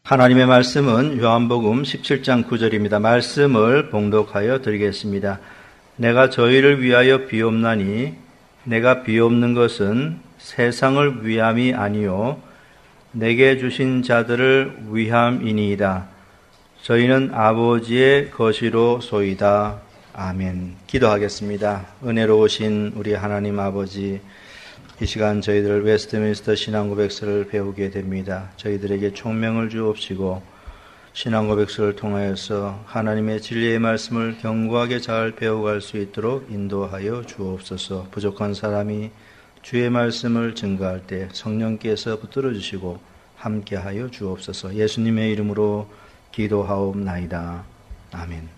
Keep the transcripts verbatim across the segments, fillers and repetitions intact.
하나님의 말씀은 요한복음 십칠 장 구 절입니다. 말씀을 봉독하여 드리겠습니다. 내가 저희를 위하여 비옵나니 내가 비옵는 것은 세상을 위함이 아니요 내게 주신 자들을 위함이니이다. 저희는 아버지의 것이로소이다. 아멘. 기도하겠습니다. 은혜로우신 우리 하나님 아버지, 이 시간 저희들 웨스트민스터 신앙고백서를 배우게 됩니다. 저희들에게 총명을 주옵시고 신앙고백서를 통하여서 하나님의 진리의 말씀을 견고하게 잘 배워갈 수 있도록 인도하여 주옵소서. 부족한 사람이 주의 말씀을 증거할 때 성령께서 붙들어 주시고 함께하여 주옵소서. 예수님의 이름으로 기도하옵나이다. 아멘.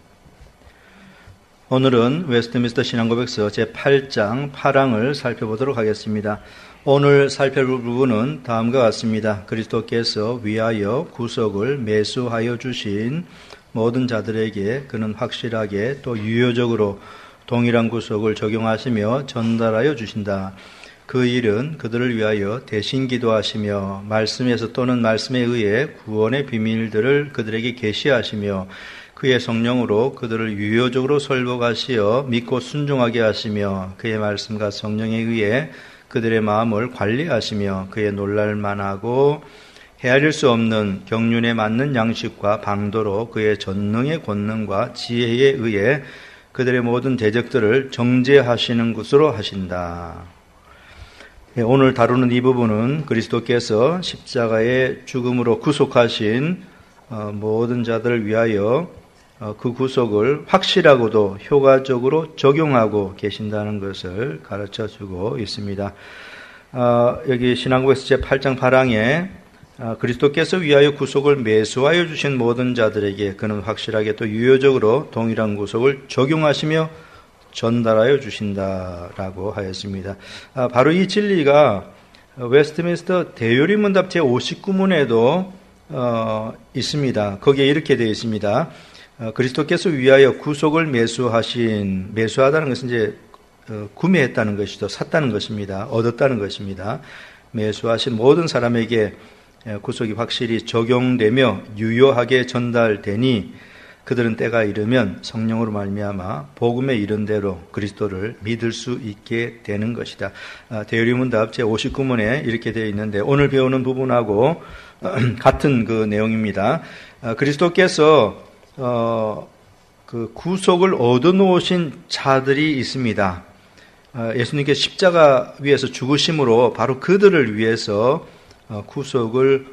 오늘은 웨스트민스터 신앙고백서 제팔 장 팔 항을 살펴보도록 하겠습니다. 오늘 살펴볼 부분은 다음과 같습니다. 그리스도께서 위하여 구속을 매수하여 주신 모든 자들에게 그는 확실하게 또 유효적으로 동일한 구속을 적용하시며 전달하여 주신다. 그 일은 그들을 위하여 대신 기도하시며 말씀에서 또는 말씀에 의해 구원의 비밀들을 그들에게 계시하시며 그의 성령으로 그들을 유효적으로 설복하시어 믿고 순종하게 하시며 그의 말씀과 성령에 의해 그들의 마음을 관리하시며 그의 놀랄만하고 헤아릴 수 없는 경륜에 맞는 양식과 방도로 그의 전능의 권능과 지혜에 의해 그들의 모든 대적들을 정죄하시는 것으로 하신다. 오늘 다루는 이 부분은 그리스도께서 십자가의 죽음으로 구속하신 모든 자들을 위하여 그 구속을 확실하고도 효과적으로 적용하고 계신다는 것을 가르쳐주고 있습니다. 여기 신앙고백서 제팔 장 팔 항에 그리스도께서 위하여 구속을 매수하여 주신 모든 자들에게 그는 확실하게 또 유효적으로 동일한 구속을 적용하시며 전달하여 주신다라고 하였습니다. 바로 이 진리가 웨스트민스터 대요리문답 제오십구 문에도 어, 있습니다. 거기에 이렇게 되어 있습니다. 어, 그리스도께서 위하여 구속을 매수하신, 매수하다는 것은 이제 어, 구매했다는 것이죠. 샀다는 것입니다. 얻었다는 것입니다. 매수하신 모든 사람에게 구속이 확실히 적용되며 유효하게 전달되니 그들은 때가 이르면 성령으로 말미암아 복음에 이른 대로 그리스도를 믿을 수 있게 되는 것이다. 대요리문답 제오십구 문에 이렇게 되어 있는데 오늘 배우는 부분하고 같은 그 내용입니다. 그리스도께서 어, 그 구속을 얻어놓으신 자들이 있습니다. 예수님께서 십자가 위에서 죽으심으로 바로 그들을 위해서 구속을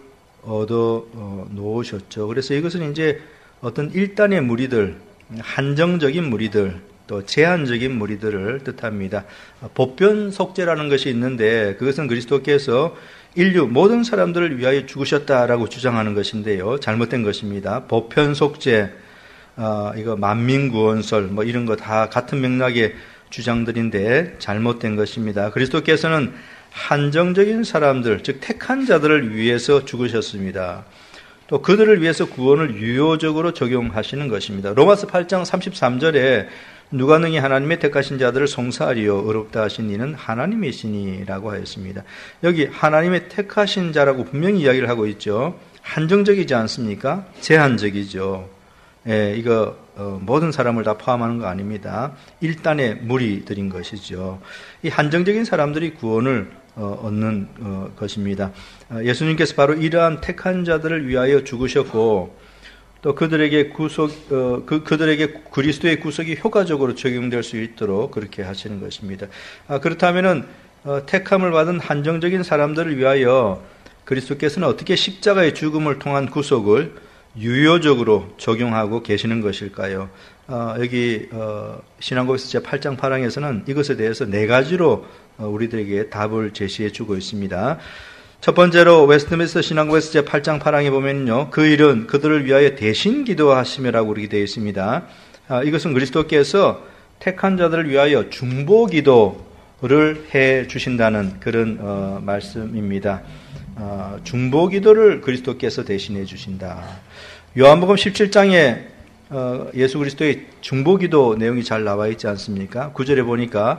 얻어놓으셨죠. 그래서 이것은 이제 어떤 일단의 무리들, 한정적인 무리들, 또 제한적인 무리들을 뜻합니다. 보편 속죄라는 것이 있는데 그것은 그리스도께서 인류 모든 사람들을 위하여 죽으셨다라고 주장하는 것인데요. 잘못된 것입니다. 보편 속죄, 어, 이거 만민구원설 뭐 이런 거 다 같은 맥락의 주장들인데 잘못된 것입니다. 그리스도께서는 한정적인 사람들, 즉 택한 자들을 위해서 죽으셨습니다. 또 그들을 위해서 구원을 유효적으로 적용하시는 것입니다. 로마서 팔 장 삼십삼 절에 누가 능히 하나님의 택하신 자들을 송사하리요 의롭다 하신 이는 하나님이시니라고 하였습니다. 여기 하나님의 택하신 자라고 분명히 이야기를 하고 있죠. 한정적이지 않습니까? 제한적이죠. 예, 이거 어, 모든 사람을 다 포함하는 거 아닙니다. 일단의 무리들인 것이죠. 이 한정적인 사람들이 구원을 어, 얻는 어, 것입니다. 예수님께서 바로 이러한 택한 자들을 위하여 죽으셨고 또 그들에게 구속, 어, 그, 그들에게 그리스도의 구속이 효과적으로 적용될 수 있도록 그렇게 하시는 것입니다. 아, 그렇다면은, 어, 택함을 받은 한정적인 사람들을 위하여 그리스도께서는 어떻게 십자가의 죽음을 통한 구속을 유효적으로 적용하고 계시는 것일까요? 어, 여기, 어, 신앙고백서 제팔 장 팔 항에서는 이것에 대해서 네 가지로 어, 우리들에게 답을 제시해 주고 있습니다. 첫 번째로 웨스트민스터 신앙고백서 제팔 장 팔 항에 보면요, 그 일은 그들을 위하여 대신 기도하시며라고 그렇게 되어 있습니다. 아, 이것은 그리스도께서 택한 자들을 위하여 중보 기도를 해 주신다는 그런 어, 말씀입니다. 어, 중보 기도를 그리스도께서 대신해 주신다. 요한복음 십칠 장에 어, 예수 그리스도의 중보 기도 내용이 잘 나와 있지 않습니까? 구 절에 보니까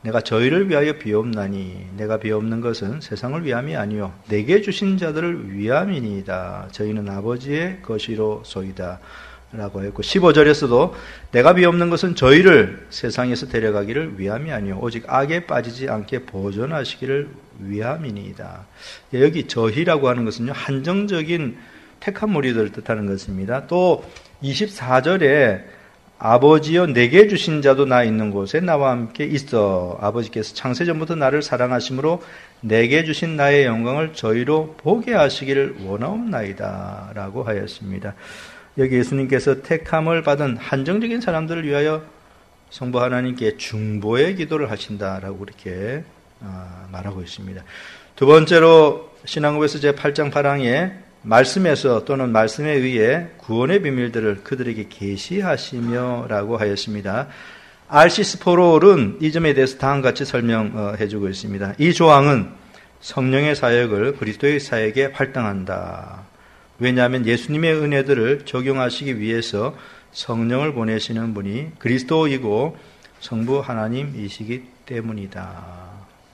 내가 저희를 위하여 비옵나니 내가 비옵는 것은 세상을 위함이 아니요 내게 주신 자들을 위함이니이다. 저희는 아버지의 것이로소이다 라고 했고, 십오 절에서도 내가 비옵는 것은 저희를 세상에서 데려가기를 위함이 아니요 오직 악에 빠지지 않게 보존하시기를 위함이니이다. 여기 저희라고 하는 것은요, 한정적인 택한 무리들을 뜻하는 것입니다. 또 이십사 절에 아버지여 내게 주신 자도 나 있는 곳에 나와 함께 있어 아버지께서 창세전부터 나를 사랑하심으로 내게 주신 나의 영광을 저희로 보게 하시기를 원하옵나이다 라고 하였습니다. 여기 예수님께서 택함을 받은 한정적인 사람들을 위하여 성부 하나님께 중보의 기도를 하신다라고 그렇게 말하고 있습니다. 두 번째로 신앙고백서 제팔 장 팔 항에 말씀에서 또는 말씀에 의해 구원의 비밀들을 그들에게 계시하시며 라고 하였습니다. 알씨 스포롤은 이 점에 대해서 다음과 같이 설명해 주고 있습니다. 이 조항은 성령의 사역을 그리스도의 사역에 할당한다. 왜냐하면 예수님의 은혜들을 적용하시기 위해서 성령을 보내시는 분이 그리스도이고 성부 하나님이시기 때문이다.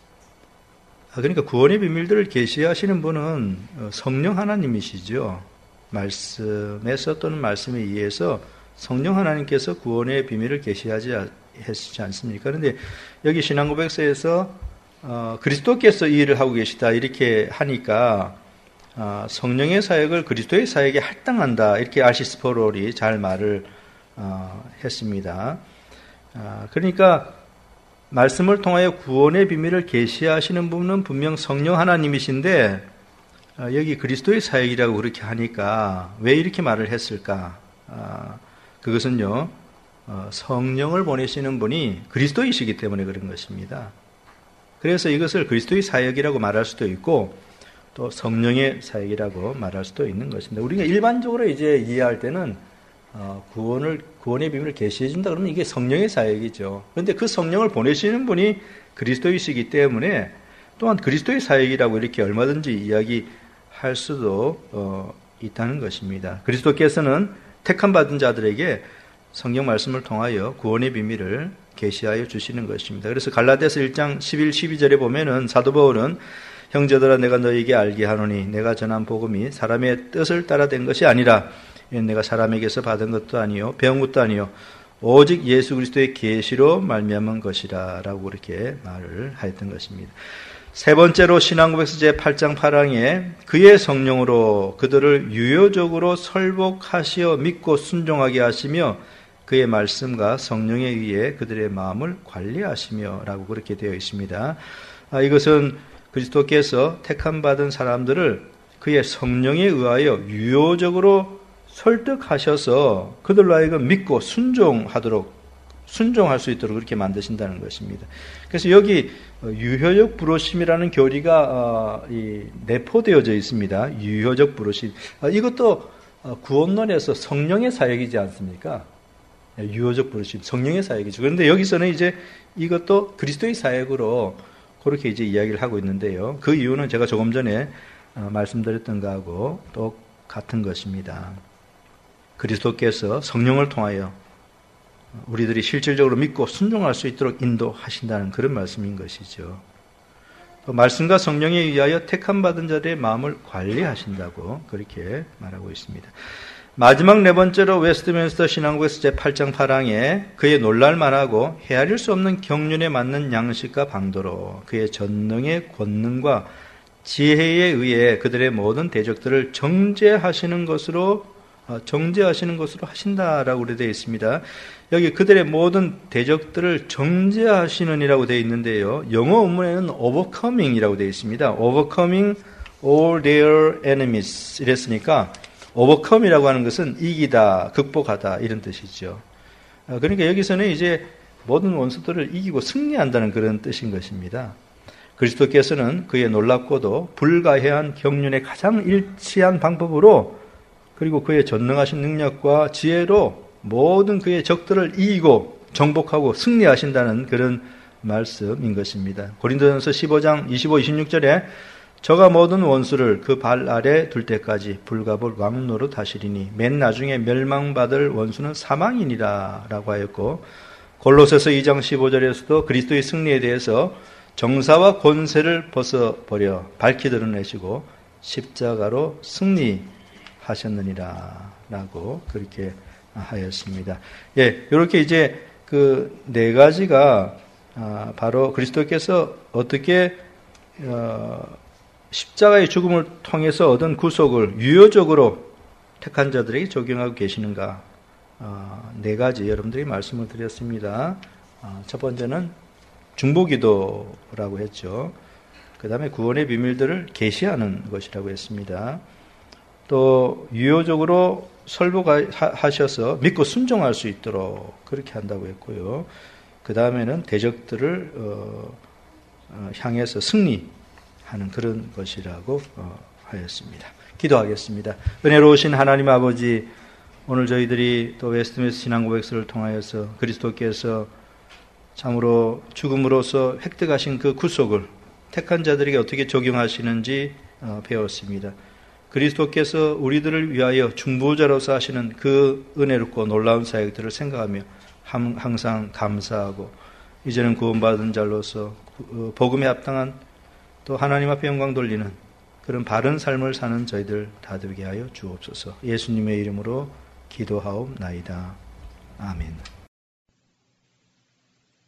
그러니까 구원의 비밀들을 계시하시는 분은 성령 하나님이시죠. 말씀에서 또는 말씀에 의해서 성령 하나님께서 구원의 비밀을 계시하지 하시지 않습니까? 그런데 여기 신앙고백서에서 어, 그리스도께서 이 일을 하고 계시다 이렇게 하니까 어, 성령의 사역을 그리스도의 사역에 할당한다 이렇게 알씨 스포롤이 잘 말을 어, 했습니다. 어, 그러니까 말씀을 통하여 구원의 비밀을 계시하시는 분은 분명 성령 하나님이신데 여기 그리스도의 사역이라고 그렇게 하니까 왜 이렇게 말을 했을까? 그것은요, 성령을 보내시는 분이 그리스도이시기 때문에 그런 것입니다. 그래서 이것을 그리스도의 사역이라고 말할 수도 있고 또 성령의 사역이라고 말할 수도 있는 것입니다. 우리가 일반적으로 이제 이해할 때는 어, 구원을, 구원의 비밀을 계시해준다 그러면 이게 성령의 사역이죠. 그런데 그 성령을 보내시는 분이 그리스도이시기 때문에 또한 그리스도의 사역이라고 이렇게 얼마든지 이야기할 수도 어, 있다는 것입니다. 그리스도께서는 택함 받은 자들에게 성경 말씀을 통하여 구원의 비밀을 계시하여 주시는 것입니다. 그래서 갈라디아서 일 장 십일, 십이 절에 보면은 사도 바울은 형제들아 내가 너희에게 알게 하노니 내가 전한 복음이 사람의 뜻을 따라 된 것이 아니라 내가 사람에게서 받은 것도 아니요 배운 것도 아니요 오직 예수 그리스도의 계시로 말미암은 것이라 라고 그렇게 말을 하였던 것입니다. 세 번째로 신앙고백서 제팔 장 팔 항에 그의 성령으로 그들을 유효적으로 설복하시어 믿고 순종하게 하시며 그의 말씀과 성령에 의해 그들의 마음을 관리하시며 라고 그렇게 되어 있습니다. 아, 이것은 그리스도께서 택함 받은 사람들을 그의 성령에 의하여 유효적으로 설득하셔서 그들로 하여금 믿고 순종하도록 순종할 수 있도록 그렇게 만드신다는 것입니다. 그래서 여기 유효적 부르심이라는 교리가 내포되어져 있습니다. 유효적 부르심. 이것도 구원론에서 성령의 사역이지 않습니까? 유효적 부르심, 성령의 사역이죠. 그런데 여기서는 이제 이것도 그리스도의 사역으로 그렇게 이제 이야기를 하고 있는데요. 그 이유는 제가 조금 전에 말씀드렸던 거하고 또 같은 것입니다. 그리스도께서 성령을 통하여 우리들이 실질적으로 믿고 순종할 수 있도록 인도하신다는 그런 말씀인 것이죠. 또 말씀과 성령에 의하여 택함 받은 자들의 마음을 관리하신다고 그렇게 말하고 있습니다. 마지막 네 번째로 웨스트민스터 신앙고백서 제팔 장 팔 항에 그의 놀랄만하고 헤아릴 수 없는 경륜에 맞는 양식과 방도로 그의 전능의 권능과 지혜에 의해 그들의 모든 대적들을 정죄하시는 것으로 정죄하시는 것으로 하신다라고 되어 있습니다. 여기 그들의 모든 대적들을 정죄하시는이라고 되어 있는데요. 영어 원문에는 overcoming이라고 되어 있습니다. overcoming all their enemies 이랬으니까 overcome이라고 하는 것은 이기다, 극복하다 이런 뜻이죠. 그러니까 여기서는 이제 모든 원수들을 이기고 승리한다는 그런 뜻인 것입니다. 그리스도께서는 그의 놀랍고도 불가해한 경륜에 가장 일치한 방법으로 그리고 그의 전능하신 능력과 지혜로 모든 그의 적들을 이기고 정복하고 승리하신다는 그런 말씀인 것입니다. 고린도전서 십오 장 이십오, 이십육 절에 저가 모든 원수를 그 발 아래 둘 때까지 불가볼 왕노릇 하시리니 맨 나중에 멸망받을 원수는 사망이니라 라고 하였고 골로새서 이 장 십오 절에서도 그리스도의 승리에 대해서 정사와 권세를 벗어버려 밝히 드러내시고 십자가로 승리하셨느니라 라고 그렇게 하였습니다. 예, 이렇게 이제 그 네 가지가 아, 바로 그리스도께서 어떻게 어, 십자가의 죽음을 통해서 얻은 구속을 유효적으로 택한 자들에게 적용하고 계시는가, 어, 네 가지 여러분들이 말씀을 드렸습니다. 어, 첫 번째는 중보기도라고 했죠. 그 다음에 구원의 비밀들을 계시하는 것이라고 했습니다. 또 유효적으로 설복하셔서 믿고 순종할 수 있도록 그렇게 한다고 했고요. 그 다음에는 대적들을 어, 어, 향해서 승리하는 그런 것이라고 어, 하였습니다. 기도하겠습니다. 은혜로우신 하나님 아버지, 오늘 저희들이 또 웨스트민스터 신앙고백서를 통하여서 그리스도께서 참으로 죽음으로써 획득하신 그 구속을 택한 자들에게 어떻게 적용하시는지 어, 배웠습니다. 그리스도께서 우리들을 위하여 중보자로서 하시는 그 은혜롭고 놀라운 사역들을 생각하며 항상 감사하고 이제는 구원받은 자로서 복음에 합당한 또 하나님 앞에 영광 돌리는 그런 바른 삶을 사는 저희들 다 되게 하여 주옵소서. 예수님의 이름으로 기도하옵나이다. 아멘.